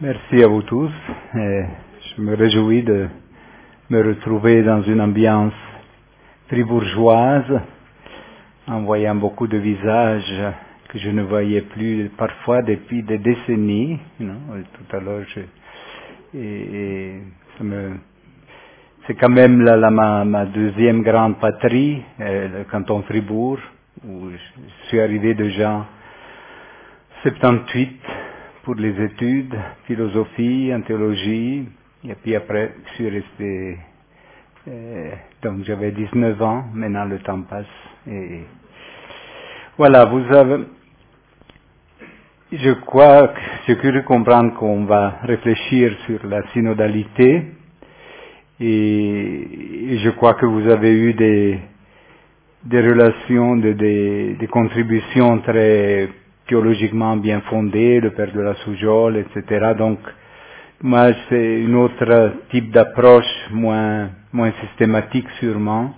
Merci à vous tous. Je me réjouis de me retrouver dans une ambiance fribourgeoise, en voyant beaucoup de visages que je ne voyais plus parfois depuis des décennies. Tout à l'heure, c'est quand même ma deuxième grande patrie, le canton Fribourg, où je suis arrivé déjà en 78 pour les études, philosophie, en théologie, et puis après je suis resté, donc j'avais 19 ans, maintenant le temps passe, et voilà, j'ai cru comprendre qu'on va réfléchir sur la synodalité, et je crois que vous avez eu des relations, des contributions très théologiquement bien fondées, le père de la Soujole, etc. Donc, moi, c'est une autre type d'approche, moins systématique sûrement,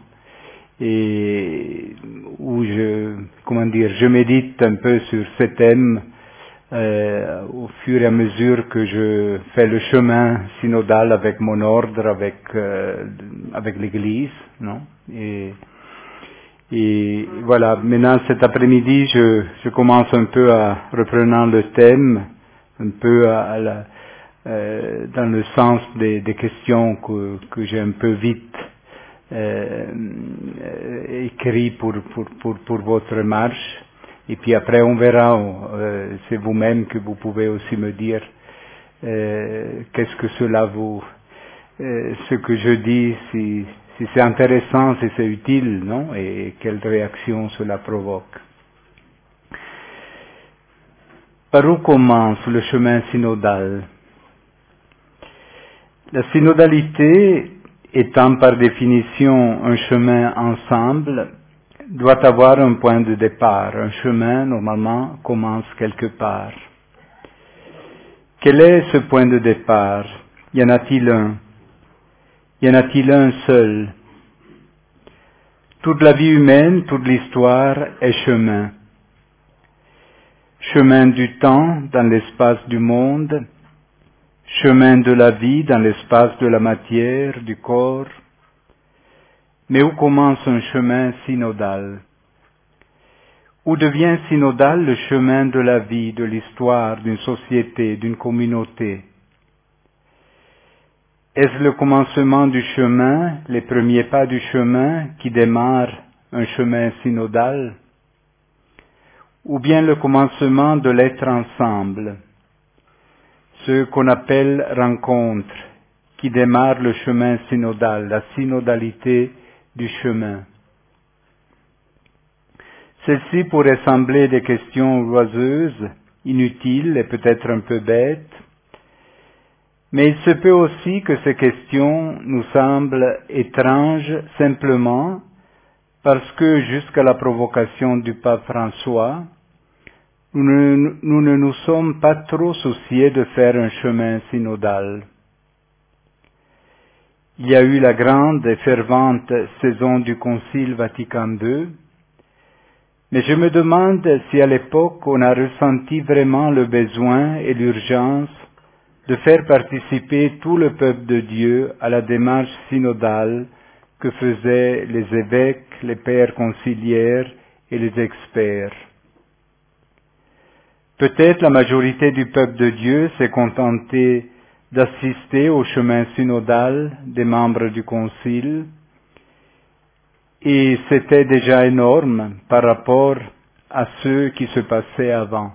et où je médite un peu sur ces thèmes au fur et à mesure que je fais le chemin synodal avec mon ordre, avec l'Église, non? Et voilà, maintenant cet après-midi, je commence un peu à reprenant le thème, un peu dans le sens des questions que j'ai un peu vite écrit pour votre marche. Et puis après, on verra, c'est vous-même que vous pouvez aussi me dire qu'est-ce que cela ce que je dis, si c'est intéressant, si c'est utile, non? Et quelle réaction cela provoque. Par où commence le chemin synodal? La synodalité, étant par définition un chemin ensemble, doit avoir un point de départ. Un chemin, normalement, commence quelque part. Quel est ce point de départ? Y en a-t-il un? Y en a-t-il un seul? Toute la vie humaine, toute l'histoire est chemin. Chemin du temps dans l'espace du monde, chemin de la vie dans l'espace de la matière, du corps. Mais où commence un chemin synodal? Où devient synodal le chemin de la vie, de l'histoire, d'une société, d'une communauté? Est-ce le commencement du chemin, les premiers pas du chemin qui démarrent un chemin synodal? Ou bien le commencement de l'être ensemble, ce qu'on appelle rencontre, qui démarre le chemin synodal, la synodalité du chemin? Celles-ci pourraient sembler des questions oiseuses, inutiles et peut-être un peu bêtes, mais il se peut aussi que ces questions nous semblent étranges simplement parce que jusqu'à la provocation du pape François, nous ne nous sommes pas trop souciés de faire un chemin synodal. Il y a eu la grande et fervente saison du Concile Vatican II, mais je me demande si à l'époque on a ressenti vraiment le besoin et l'urgence de faire participer tout le peuple de Dieu à la démarche synodale que faisaient les évêques, les pères conciliaires et les experts. Peut-être la majorité du peuple de Dieu s'est contentée d'assister au chemin synodal des membres du Concile, et c'était déjà énorme par rapport à ce qui se passait avant.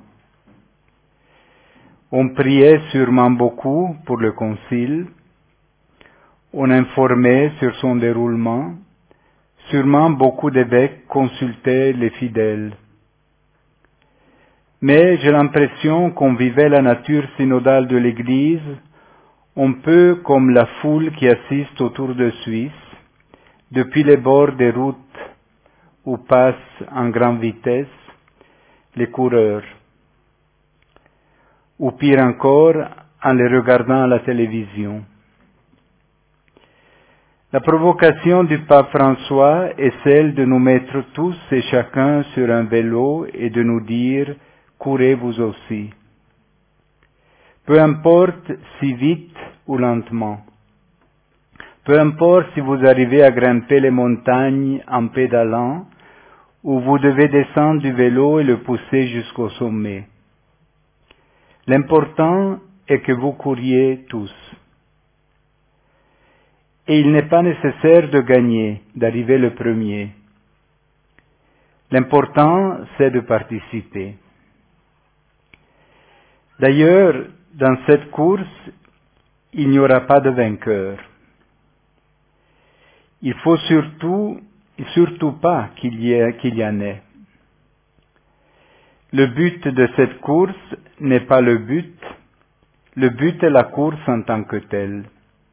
On priait sûrement beaucoup pour le Concile, on informait sur son déroulement, sûrement beaucoup d'évêques consultaient les fidèles. Mais j'ai l'impression qu'on vivait la nature synodale de l'Église un peu comme la foule qui assiste au Tour de Suisse, depuis les bords des routes où passent en grande vitesse les coureurs, ou pire encore, en les regardant à la télévision. La provocation du pape François est celle de nous mettre tous et chacun sur un vélo et de nous dire « courez vous aussi ». Peu importe si vite ou lentement. Peu importe si vous arrivez à grimper les montagnes en pédalant, ou vous devez descendre du vélo et le pousser jusqu'au sommet. L'important est que vous couriez tous. Et il n'est pas nécessaire de gagner, d'arriver le premier. L'important, c'est de participer. D'ailleurs, dans cette course, il n'y aura pas de vainqueur. Il faut surtout pas qu'il y en ait. Le but de cette course n'est pas le but est la course en tant que telle.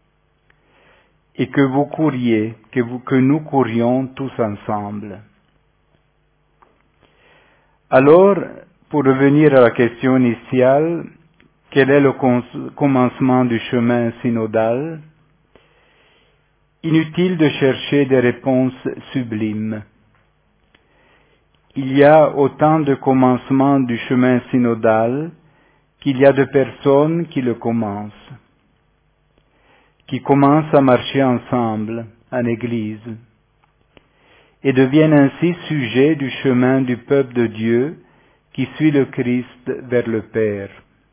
Et que vous couriez, que nous courions tous ensemble. Alors, pour revenir à la question initiale, quel est le commencement du chemin synodal? Inutile de chercher des réponses sublimes. Il y a autant de commencements du chemin synodal qu'il y a de personnes qui le commencent, qui commencent à marcher ensemble en Église, et deviennent ainsi sujets du chemin du peuple de Dieu qui suit le Christ vers le Père.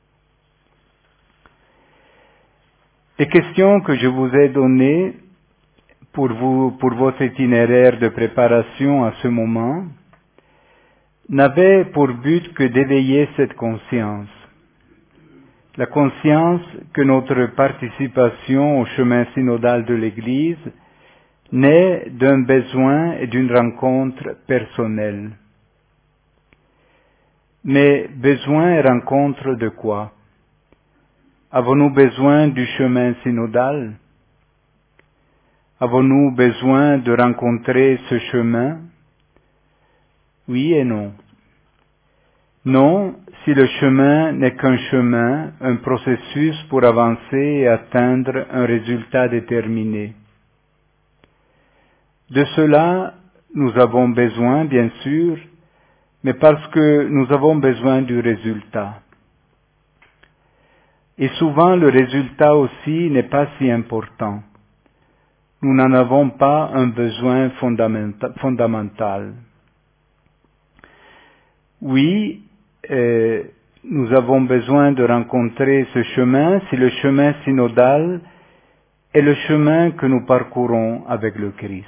Les questions que je vous ai données pour votre itinéraire de préparation à ce moment n'avaient pour but que d'éveiller cette conscience. La conscience que notre participation au chemin synodal de l'Église naît d'un besoin et d'une rencontre personnelle. Mais besoin et rencontre de quoi? Avons-nous besoin du chemin synodal? Avons-nous besoin de rencontrer ce chemin? Oui et non. Non, si le chemin n'est qu'un chemin, un processus pour avancer et atteindre un résultat déterminé. De cela, nous avons besoin, bien sûr, mais parce que nous avons besoin du résultat. Et souvent, le résultat aussi n'est pas si important. Nous n'en avons pas un besoin fondamental. Oui, nous avons besoin de rencontrer ce chemin si le chemin synodal est le chemin que nous parcourons avec le Christ.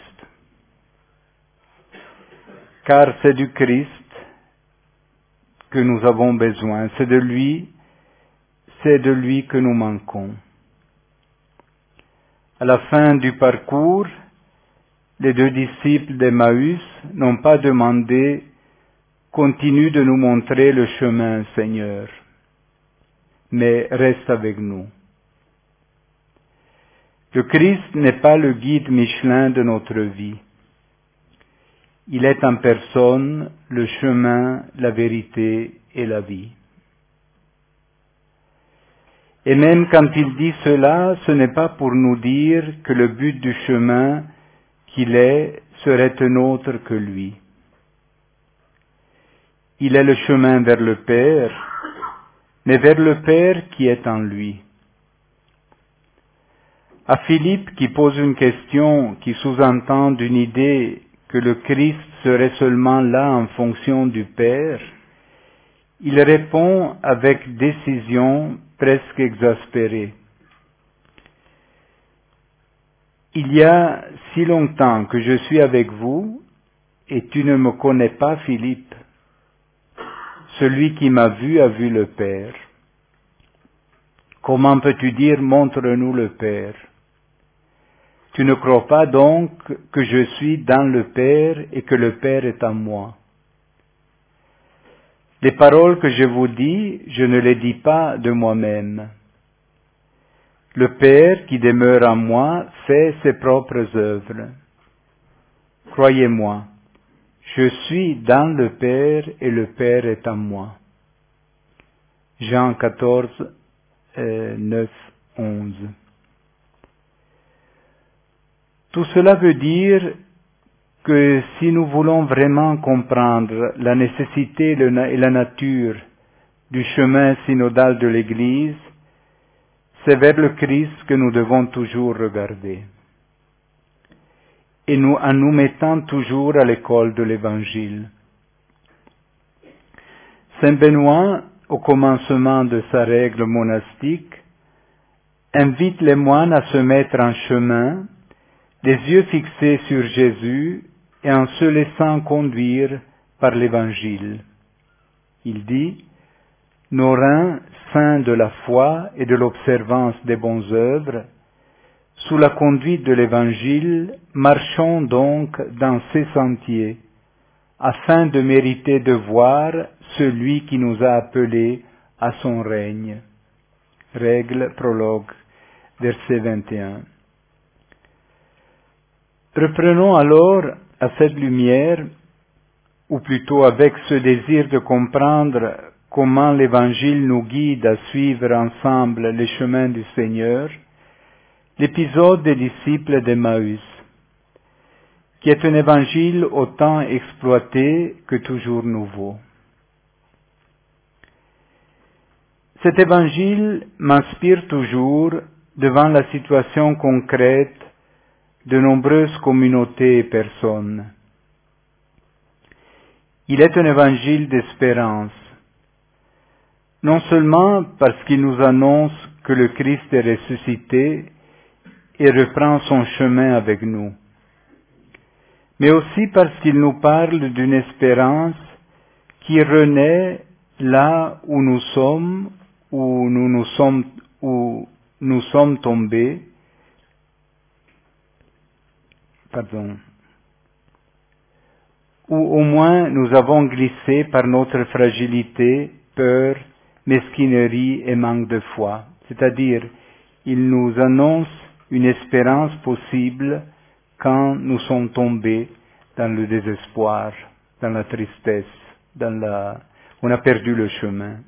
Car c'est du Christ que nous avons besoin, c'est de lui que nous manquons. À la fin du parcours, les deux disciples d'Emmaüs n'ont pas demandé « Continue de nous montrer le chemin, Seigneur, mais reste avec nous ». Le Christ n'est pas le guide Michelin de notre vie. Il est en personne le chemin, la vérité et la vie. Et même quand il dit cela, ce n'est pas pour nous dire que le but du chemin qu'il est serait un autre que lui. Il est le chemin vers le Père, mais vers le Père qui est en lui. À Philippe qui pose une question qui sous-entend une idée que le Christ serait seulement là en fonction du Père, il répond avec décision presque exaspérée. Il y a si longtemps que je suis avec vous et tu ne me connais pas, Philippe. Celui qui m'a vu a vu le Père. Comment peux-tu dire montre-nous le Père? Tu ne crois pas donc que je suis dans le Père et que le Père est en moi? Les paroles que je vous dis, je ne les dis pas de moi-même. Le Père qui demeure en moi fait ses propres œuvres. Croyez-moi, je suis dans le Père et le Père est en moi. Jean 14, 9, 11. Tout cela veut dire que si nous voulons vraiment comprendre la nécessité et la nature du chemin synodal de l'Église, c'est vers le Christ que nous devons toujours regarder. Et en nous mettant toujours à l'école de l'Évangile. Saint Benoît, au commencement de sa règle monastique, invite les moines à se mettre en chemin, les yeux fixés sur Jésus et en se laissant conduire par l'Évangile. Il dit, « Nos reins, saints de la foi et de l'observance des bonnes œuvres, sous la conduite de l'Évangile, marchons donc dans ces sentiers, afin de mériter de voir celui qui nous a appelés à son règne. » Règle, prologue, verset 21. Reprenons alors à cette lumière, ou plutôt avec ce désir de comprendre comment l'Évangile nous guide à suivre ensemble les chemins du Seigneur, l'épisode des disciples d'Emmaüs, qui est un évangile autant exploité que toujours nouveau. Cet évangile m'inspire toujours devant la situation concrète de nombreuses communautés et personnes. Il est un évangile d'espérance, non seulement parce qu'il nous annonce que le Christ est ressuscité et reprend son chemin avec nous, mais aussi parce qu'il nous parle d'une espérance qui renaît là où nous sommes tombés, ou au moins nous avons glissé par notre fragilité, peur, mesquinerie et manque de foi. C'est-à-dire, il nous annonce une espérance possible quand nous sommes tombés dans le désespoir, dans la tristesse, on a perdu le chemin.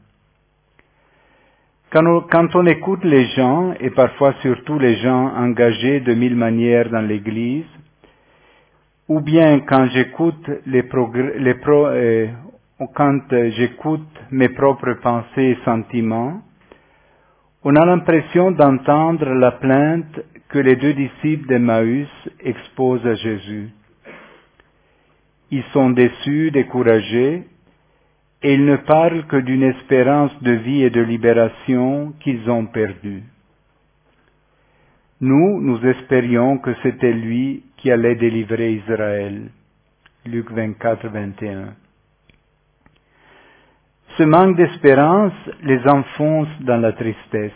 Quand on écoute les gens, et parfois surtout les gens engagés de mille manières dans l'Église, ou bien quand j'écoute j'écoute mes propres pensées et sentiments, on a l'impression d'entendre la plainte que les deux disciples d'Emmaüs exposent à Jésus. Ils sont déçus, découragés, et ils ne parlent que d'une espérance de vie et de libération qu'ils ont perdue. Nous espérions que c'était lui qui allait délivrer Israël. Luc 24, 21. Ce manque d'espérance les enfonce dans la tristesse.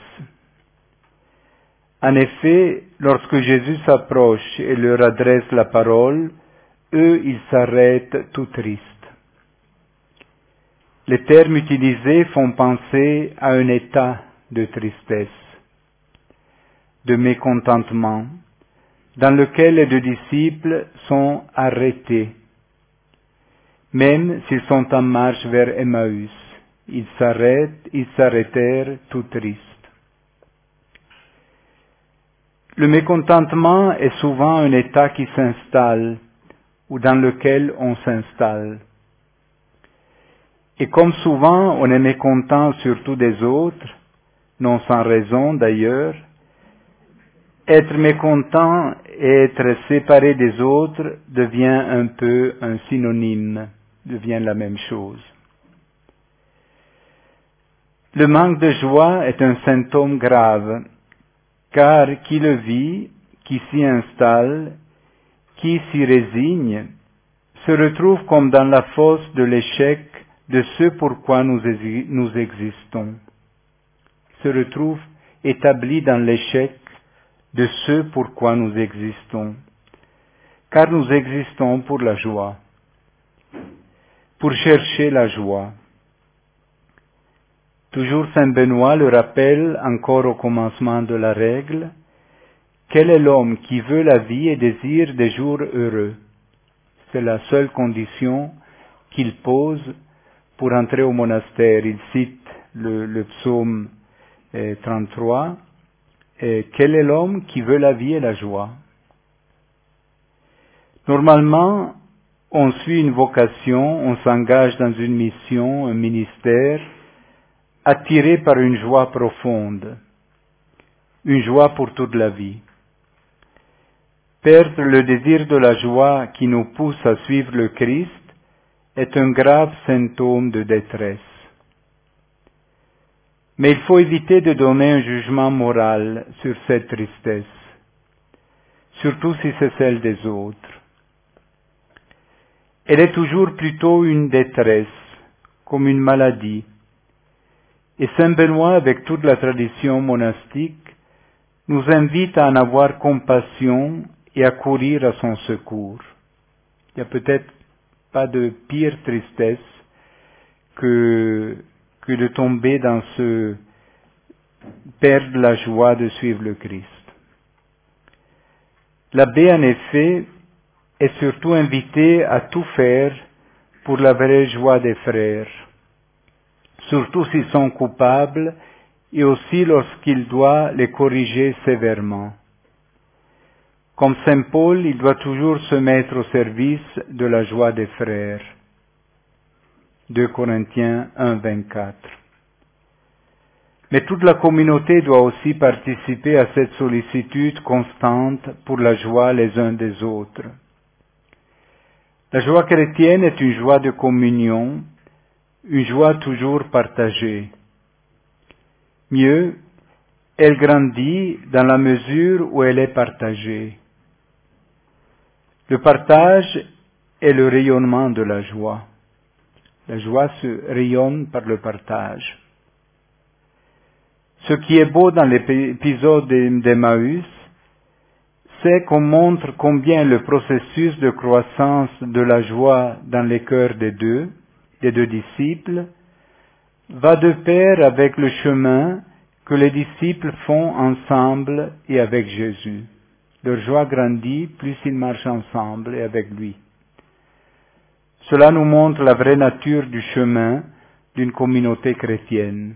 En effet, lorsque Jésus s'approche et leur adresse la parole, eux, ils s'arrêtent tout tristes. Les termes utilisés font penser à un état de tristesse, de mécontentement, dans lequel les deux disciples sont arrêtés. Même s'ils sont en marche vers Emmaüs, ils s'arrêtèrent tout tristes. Le mécontentement est souvent un état qui s'installe, ou dans lequel on s'installe. Et comme souvent on est mécontent surtout des autres, non sans raison d'ailleurs, être mécontent et être séparé des autres devient un peu un synonyme, devient la même chose. Le manque de joie est un symptôme grave, car qui le vit, qui s'y installe, qui s'y résigne, se retrouve comme dans la fosse de l'échec de ce pourquoi nous existons, se retrouve établi dans l'échec de ce pourquoi nous existons, car nous existons pour la joie, pour chercher la joie. Toujours Saint Benoît le rappelle encore au commencement de la règle, quel est l'homme qui veut la vie et désire des jours heureux? C'est la seule condition qu'il pose pour entrer au monastère. Il cite le psaume 33, quel est l'homme qui veut la vie et la joie? Normalement, on suit une vocation, on s'engage dans une mission, un ministère, attiré par une joie profonde. une joie pour toute la vie. Perdre le désir de la joie qui nous pousse à suivre le Christ est un grave symptôme de détresse. Mais il faut éviter de donner un jugement moral sur cette tristesse, surtout si c'est celle des autres. Elle est toujours plutôt une détresse, comme une maladie. Et Saint Benoît, avec toute la tradition monastique, nous invite à en avoir compassion et à courir à son secours. Il n'y a peut-être pas de pire tristesse que de tomber dans perdre la joie de suivre le Christ. L'abbé, en effet, est surtout invité à tout faire pour la vraie joie des frères, surtout s'ils sont coupables et aussi lorsqu'il doit les corriger sévèrement. Comme Saint Paul, il doit toujours se mettre au service de la joie des frères. 2 Corinthiens 1, 24. Mais toute la communauté doit aussi participer à cette sollicitude constante pour la joie les uns des autres. La joie chrétienne est une joie de communion, une joie toujours partagée. Mieux, elle grandit dans la mesure où elle est partagée. Le partage est le rayonnement de la joie. La joie se rayonne par le partage. Ce qui est beau dans l'épisode d'Emmaüs, c'est qu'on montre combien le processus de croissance de la joie dans les cœurs des deux disciples, va de pair avec le chemin que les disciples font ensemble et avec Jésus. Leur joie grandit plus ils marchent ensemble et avec lui. Cela nous montre la vraie nature du chemin d'une communauté chrétienne.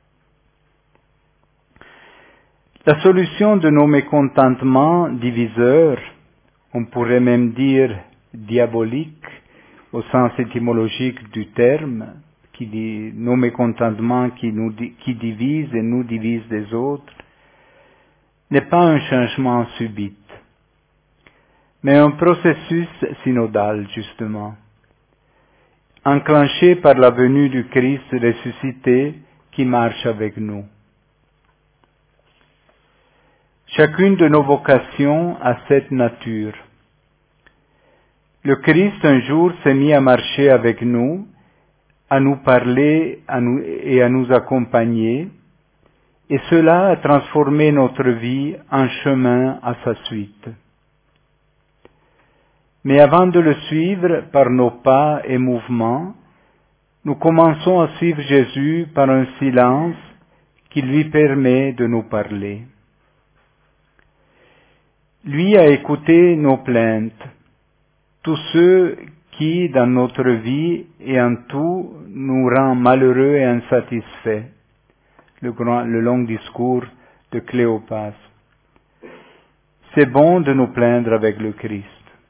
La solution de nos mécontentements diviseurs, on pourrait même dire diaboliques, au sens étymologique du terme, qui dit nos mécontentements qui divisent et nous divisent des autres, n'est pas un changement subit, mais un processus synodal, justement, enclenché par la venue du Christ ressuscité qui marche avec nous. Chacune de nos vocations a cette nature. Le Christ un jour s'est mis à marcher avec nous, à nous parler et à nous accompagner, et cela a transformé notre vie en chemin à sa suite. Mais avant de le suivre par nos pas et mouvements, nous commençons à suivre Jésus par un silence qui lui permet de nous parler. Lui a écouté nos plaintes, tous ceux qui, dans notre vie et en tout, nous rend malheureux et insatisfaits. Le long discours de Cléopas. C'est bon de nous plaindre avec le Christ.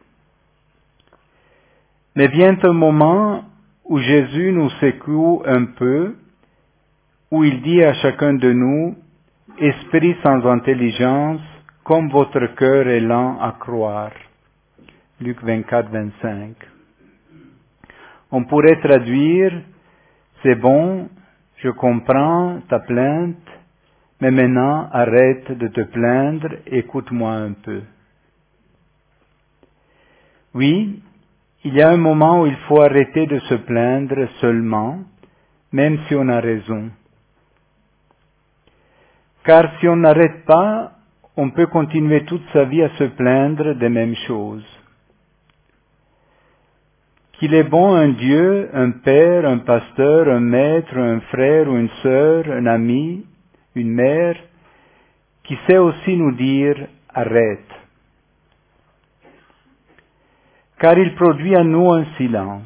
Mais vient un moment où Jésus nous secoue un peu, où il dit à chacun de nous, « Esprit sans intelligence, comme votre cœur est lent à croire. » Luc 24, 25. On pourrait traduire, « C'est bon, je comprends ta plainte, mais maintenant arrête de te plaindre, écoute-moi un peu. » Oui, il y a un moment où il faut arrêter de se plaindre seulement, même si on a raison. Car si on n'arrête pas, on peut continuer toute sa vie à se plaindre des mêmes choses. Qu'il est bon un Dieu, un Père, un pasteur, un maître, un frère ou une sœur, un ami, une mère, qui sait aussi nous dire « arrête ». Car il produit en nous un silence,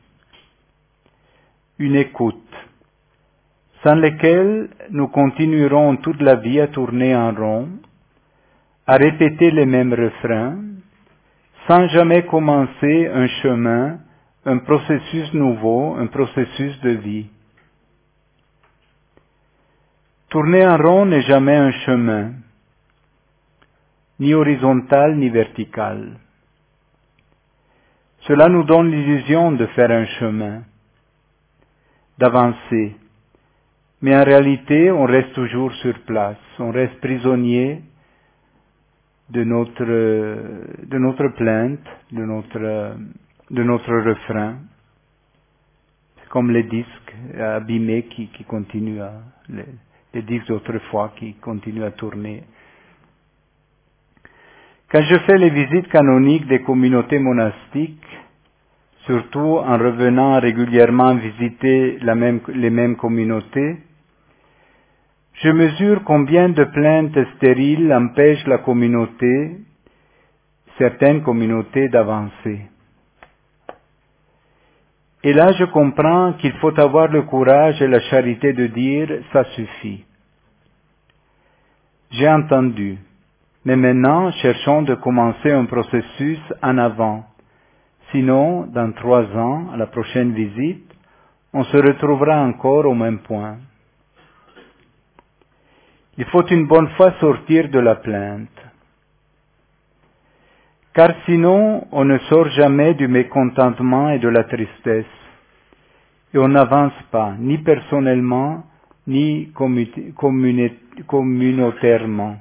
une écoute, sans lesquelles nous continuerons toute la vie à tourner en rond, à répéter les mêmes refrains, sans jamais commencer un chemin, un processus nouveau, un processus de vie. Tourner en rond n'est jamais un chemin, ni horizontale ni verticale. Cela nous donne l'illusion de faire un chemin, d'avancer. Mais en réalité, on reste toujours sur place, on reste prisonnier de notre plainte, de notre refrain. C'est comme les disques abîmés qui continuent les disques d'autrefois qui continuent à tourner. Quand je fais les visites canoniques des communautés monastiques, surtout en revenant régulièrement visiter les mêmes communautés, je mesure combien de plaintes stériles empêchent la communauté, certaines communautés, d'avancer. Et là, je comprends qu'il faut avoir le courage et la charité de dire « ça suffit ». J'ai entendu, mais maintenant, cherchons de commencer un processus en avant. Sinon, dans 3 ans, à la prochaine visite, on se retrouvera encore au même point. Il faut une bonne fois sortir de la plainte. Car sinon, on ne sort jamais du mécontentement et de la tristesse. Et on n'avance pas, ni personnellement, ni communautairement.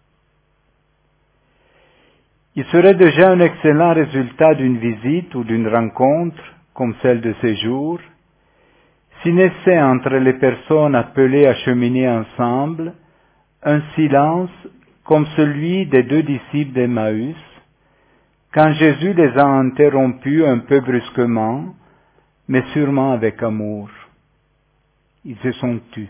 Il serait déjà un excellent résultat d'une visite ou d'une rencontre, comme celle de ces jours, si naissait entre les personnes appelées à cheminer ensemble un silence comme celui des 2 disciples d'Emmaüs, quand Jésus les a interrompus un peu brusquement, mais sûrement avec amour. Ils se sont tus.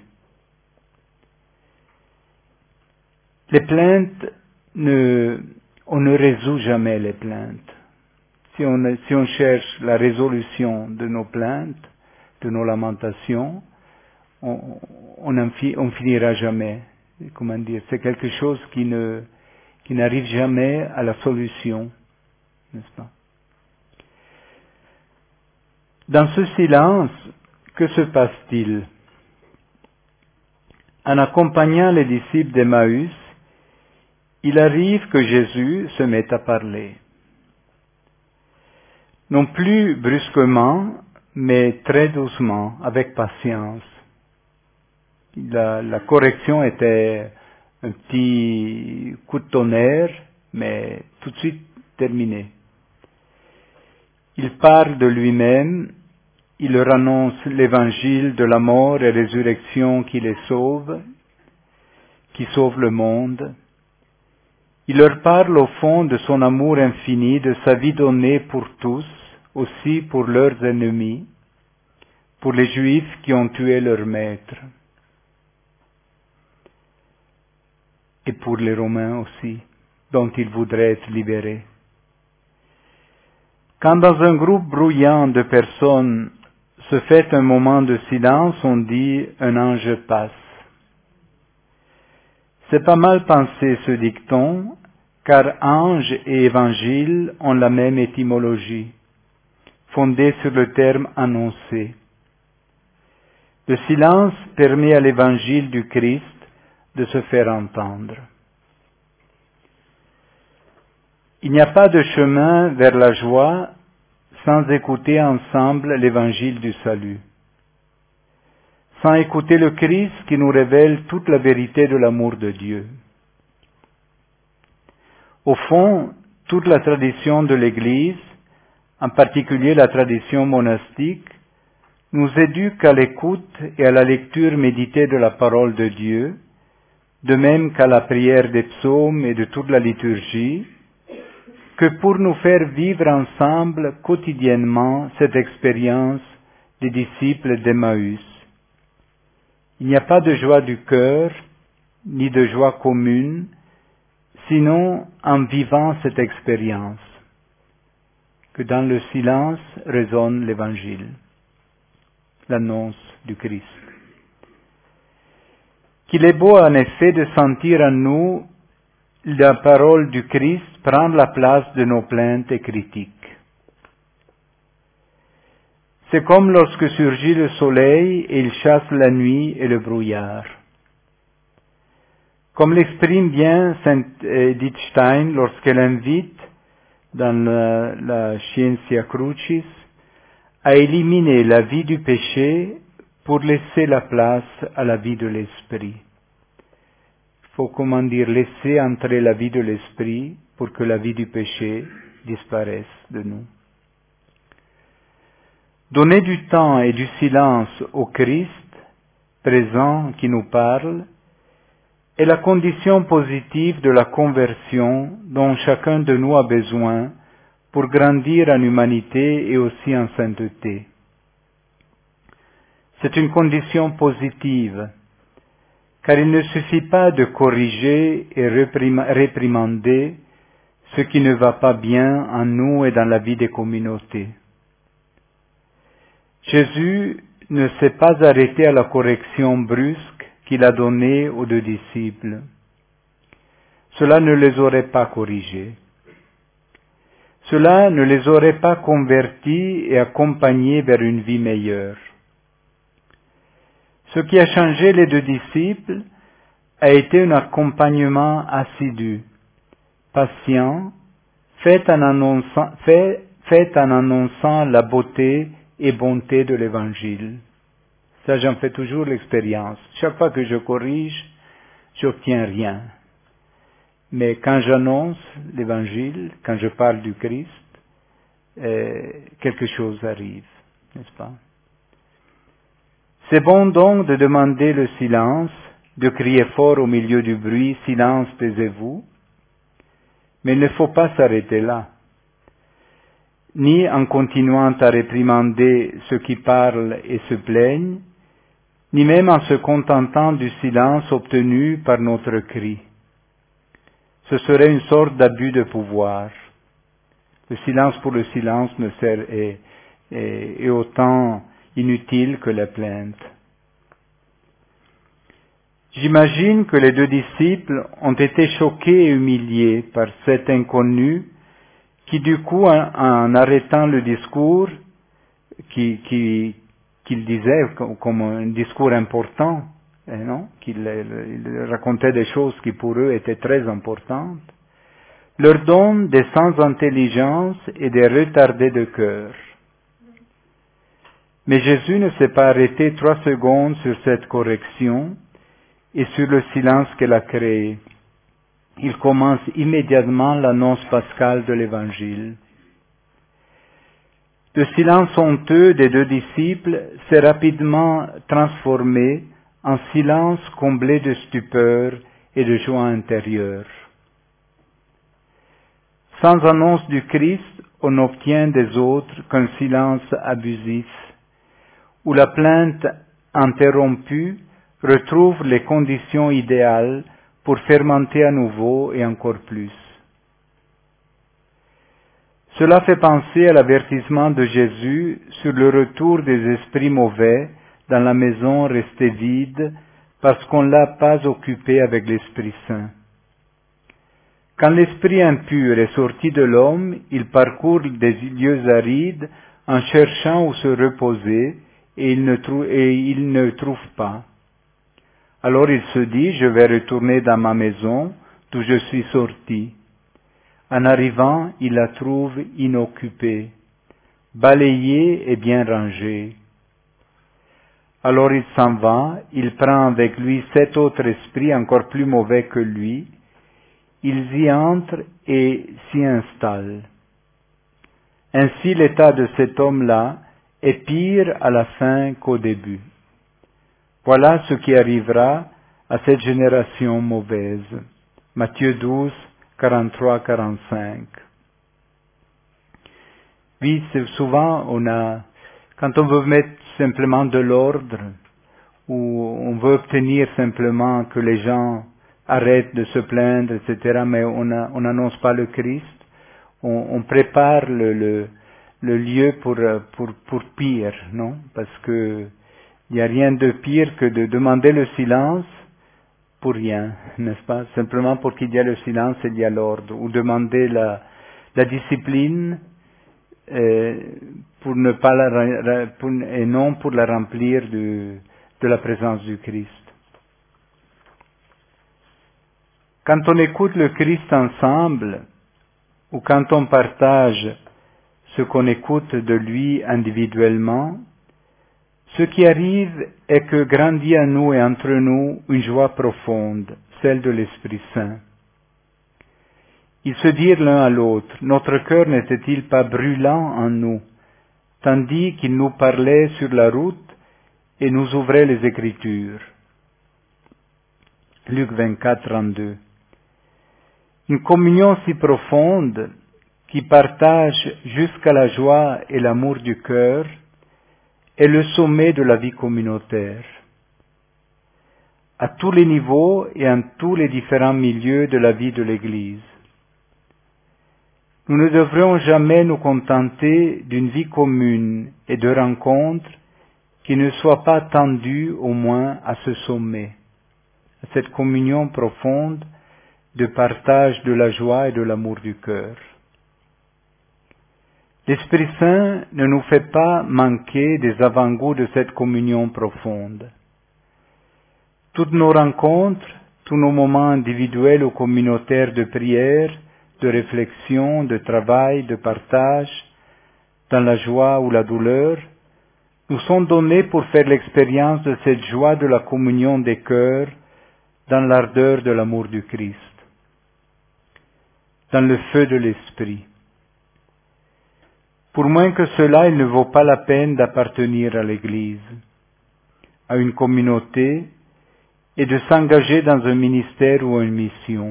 Les plaintes, on ne résout jamais les plaintes. Si on cherche la résolution de nos plaintes, de nos lamentations, on finira jamais. Comment dire, c'est quelque chose qui n'arrive jamais à la solution, n'est-ce pas? Dans ce silence, que se passe-t-il? En accompagnant les disciples d'Emmaüs, il arrive que Jésus se mette à parler. Non plus brusquement, mais très doucement, avec patience. La correction était un petit coup de tonnerre, mais tout de suite terminé. Il parle de lui-même, il leur annonce l'évangile de la mort et résurrection qui les sauve, qui sauve le monde. Il leur parle au fond de son amour infini, de sa vie donnée pour tous, aussi pour leurs ennemis, pour les Juifs qui ont tué leur maître. Et pour les Romains aussi, dont il voudrait être libéré. Quand dans un groupe bruyant de personnes se fait un moment de silence, on dit « un ange passe ». C'est pas mal pensé ce dicton, car ange et évangile ont la même étymologie, fondée sur le terme annoncé. Le silence permet à l'évangile du Christ de se faire entendre. Il n'y a pas de chemin vers la joie sans écouter ensemble l'évangile du salut, sans écouter le Christ qui nous révèle toute la vérité de l'amour de Dieu. Au fond, toute la tradition de l'Église, en particulier la tradition monastique, nous éduque à l'écoute et à la lecture méditée de la parole de Dieu, de même qu'à la prière des psaumes et de toute la liturgie, que pour nous faire vivre ensemble quotidiennement cette expérience des disciples d'Emmaüs. Il n'y a pas de joie du cœur, ni de joie commune, sinon en vivant cette expérience, que dans le silence résonne l'Évangile, l'annonce du Christ. Qu'il est beau en effet de sentir en nous la parole du Christ prendre la place de nos plaintes et critiques. C'est comme lorsque surgit le soleil et il chasse la nuit et le brouillard. Comme l'exprime bien Sainte Edith Stein lorsqu'elle invite dans la Scientia Crucis à éliminer la vie du péché pour laisser la place à la vie de l'esprit. Il faut, comment dire, laisser entrer la vie de l'esprit pour que la vie du péché disparaisse de nous. Donner du temps et du silence au Christ présent qui nous parle est la condition positive de la conversion dont chacun de nous a besoin pour grandir en humanité et aussi en sainteté. C'est une condition positive, car il ne suffit pas de corriger et réprimander ce qui ne va pas bien en nous et dans la vie des communautés. Jésus ne s'est pas arrêté à la correction brusque qu'il a donnée aux 2 disciples. Cela ne les aurait pas corrigés. Cela ne les aurait pas convertis et accompagnés vers une vie meilleure. Ce qui a changé les 2 disciples a été un accompagnement assidu, patient, fait en annonçant la beauté et bonté de l'Évangile. Ça, j'en fais toujours l'expérience. Chaque fois que je corrige, j'obtiens rien. Mais quand j'annonce l'Évangile, quand je parle du Christ, quelque chose arrive, n'est-ce pas? C'est bon donc de demander le silence, de crier fort au milieu du bruit, « Silence, taisez-vous », mais il ne faut pas s'arrêter là, ni en continuant à réprimander ceux qui parlent et se plaignent, ni même en se contentant du silence obtenu par notre cri. Ce serait une sorte d'abus de pouvoir. Le silence pour le silence est autant inutile que la plainte. J'imagine que les 2 disciples ont été choqués et humiliés par cet inconnu qui, du coup, en arrêtant le discours qu'il disait comme un discours important, non? Il racontait des choses qui pour eux étaient très importantes, leur donne des sans intelligence et des retardés de cœur. Mais Jésus ne s'est pas arrêté 3 secondes sur cette correction et sur le silence qu'elle a créé. Il commence immédiatement l'annonce pascale de l'Évangile. Le silence honteux des 2 disciples s'est rapidement transformé en silence comblé de stupeur et de joie intérieure. Sans annonce du Christ, on n'obtient des autres qu'un silence abusif, où la plainte interrompue retrouve les conditions idéales pour fermenter à nouveau et encore plus. Cela fait penser à l'avertissement de Jésus sur le retour des esprits mauvais dans la maison restée vide parce qu'on ne l'a pas occupée avec l'Esprit Saint. Quand l'esprit impur est sorti de l'homme, il parcourt des lieux arides en cherchant où se reposer et il ne trouve pas. Alors il se dit, je vais retourner dans ma maison d'où je suis sorti. En arrivant, il la trouve inoccupée, balayée et bien rangée. Alors il s'en va, il prend avec lui 7 autres esprits encore plus mauvais que lui, ils y entrent et s'y installent. Ainsi l'état de cet homme-là est pire à la fin qu'au début. Voilà ce qui arrivera à cette génération mauvaise. Matthieu 12, 43-45. Oui, souvent quand on veut mettre simplement de l'ordre, ou on veut obtenir simplement que les gens arrêtent de se plaindre, etc., mais on n'annonce pas le Christ, on prépare le lieu pour pire, non? Parce que il n'y a rien de pire que de demander le silence pour rien, n'est-ce pas? Simplement pour qu'il y ait le silence et il y a l'ordre, ou demander la discipline pour ne pas et non pour la remplir de la présence du Christ. Quand on écoute le Christ ensemble, ou quand on partage ce qu'on écoute de lui individuellement, ce qui arrive est que grandit en nous et entre nous une joie profonde, celle de l'Esprit Saint. Ils se dirent l'un à l'autre, notre cœur n'était-il pas brûlant en nous, tandis qu'il nous parlait sur la route et nous ouvrait les Écritures. Luc 24, 32. Une communion si profonde qui partage jusqu'à la joie et l'amour du cœur est le sommet de la vie communautaire. À tous les niveaux et en tous les différents milieux de la vie de l'Église. Nous ne devrions jamais nous contenter d'une vie commune et de rencontres qui ne soient pas tendues au moins à ce sommet, à cette communion profonde de partage de la joie et de l'amour du cœur. L'Esprit Saint ne nous fait pas manquer des avant-goûts de cette communion profonde. Toutes nos rencontres, tous nos moments individuels ou communautaires de prière, de réflexion, de travail, de partage, dans la joie ou la douleur, nous sont donnés pour faire l'expérience de cette joie de la communion des cœurs dans l'ardeur de l'amour du Christ, dans le feu de l'Esprit. Pour moins que cela, il ne vaut pas la peine d'appartenir à l'Église, à une communauté, et de s'engager dans un ministère ou une mission.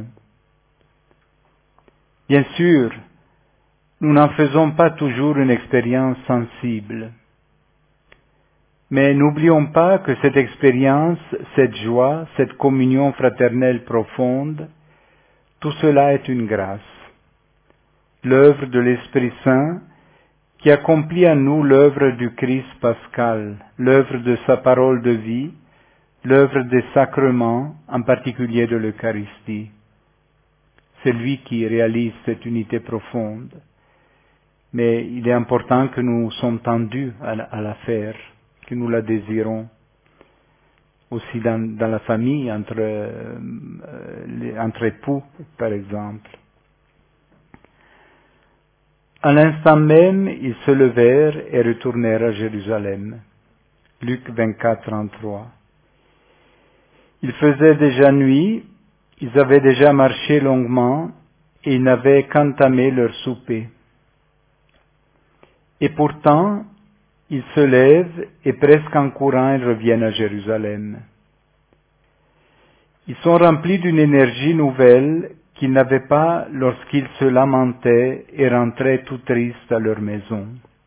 Bien sûr, nous n'en faisons pas toujours une expérience sensible. Mais n'oublions pas que cette expérience, cette joie, cette communion fraternelle profonde, tout cela est une grâce. L'œuvre de l'Esprit Saint qui accomplit en nous l'œuvre du Christ pascal, l'œuvre de sa parole de vie, l'œuvre des sacrements, en particulier de l'Eucharistie. C'est lui qui réalise cette unité profonde. Mais il est important que nous sommes tendus à la faire, que nous la désirons. Aussi dans la famille, entre époux, par exemple. À l'instant même, ils se levèrent et retournèrent à Jérusalem. Luc 24, 33. Il faisait déjà nuit, ils avaient déjà marché longuement et ils n'avaient qu'entamé leur souper. Et pourtant, ils se lèvent et presque en courant, ils reviennent à Jérusalem. Ils sont remplis d'une énergie nouvelle qu'ils n'avaient pas lorsqu'ils se lamentaient et rentraient tout tristes à leur maison.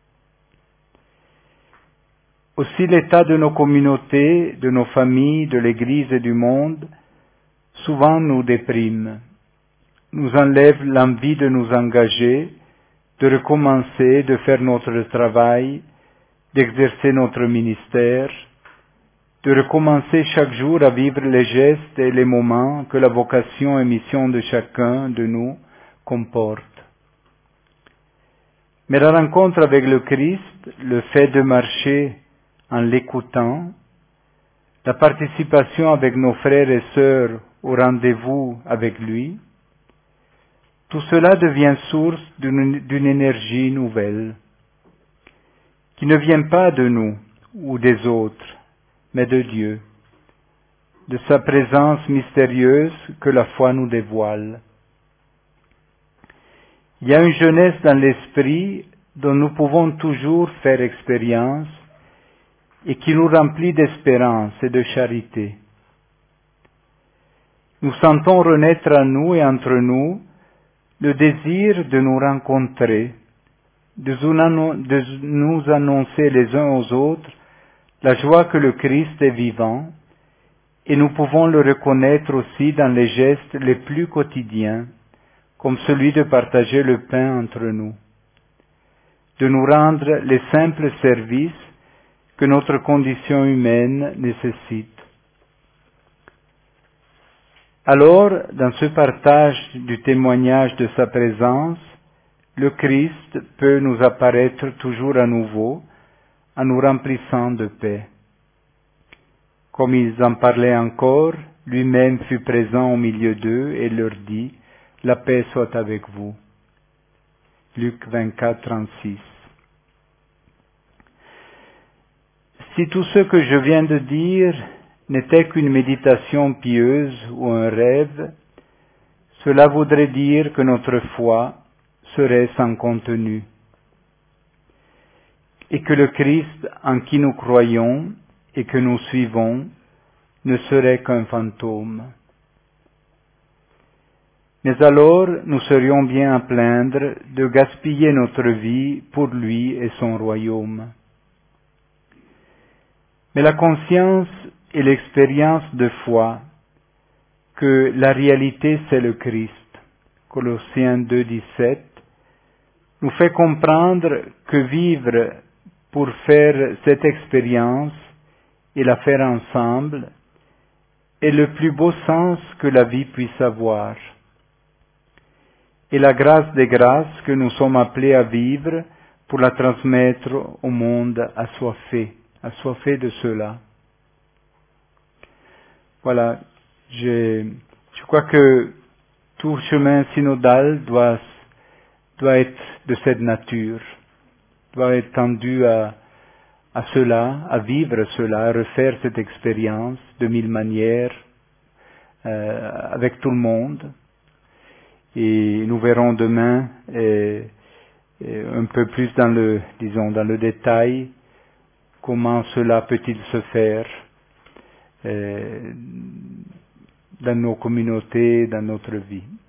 Aussi l'état de nos communautés, de nos familles, de l'Église et du monde, souvent nous déprime, nous enlève l'envie de nous engager, de recommencer, de faire notre travail, d'exercer notre ministère, de recommencer chaque jour à vivre les gestes et les moments que la vocation et mission de chacun de nous comporte. Mais la rencontre avec le Christ, le fait de marcher en l'écoutant, la participation avec nos frères et sœurs au rendez-vous avec lui, tout cela devient source d'une énergie nouvelle, qui ne vient pas de nous ou des autres, mais de Dieu, de sa présence mystérieuse que la foi nous dévoile. Il y a une jeunesse dans l'esprit dont nous pouvons toujours faire expérience et qui nous remplit d'espérance et de charité. Nous sentons renaître en nous et entre nous le désir de nous rencontrer, de nous annoncer les uns aux autres la joie que le Christ est vivant, et nous pouvons le reconnaître aussi dans les gestes les plus quotidiens, comme celui de partager le pain entre nous, de nous rendre les simples services que notre condition humaine nécessite. Alors, dans ce partage du témoignage de sa présence, le Christ peut nous apparaître toujours à nouveau, en nous remplissant de paix. Comme ils en parlaient encore, lui-même fut présent au milieu d'eux et leur dit, la paix soit avec vous. Luc 24, 36. Si tout ce que je viens de dire n'était qu'une méditation pieuse ou un rêve, cela voudrait dire que notre foi serait sans contenu et que le Christ en qui nous croyons et que nous suivons ne serait qu'un fantôme. Mais alors nous serions bien à plaindre de gaspiller notre vie pour lui et son royaume. Mais la conscience et l'expérience de foi que la réalité c'est le Christ, Colossiens 2, 17, nous fait comprendre que vivre pour faire cette expérience et la faire ensemble est le plus beau sens que la vie puisse avoir. Et la grâce des grâces que nous sommes appelés à vivre pour la transmettre au monde assoiffé de cela. Voilà, je crois que tout chemin synodal doit être de cette nature, doit être tendu à cela, à vivre cela, à refaire cette expérience de mille manières avec tout le monde. Et nous verrons demain un peu plus dans le détail comment cela peut-il se faire dans nos communautés, dans notre vie.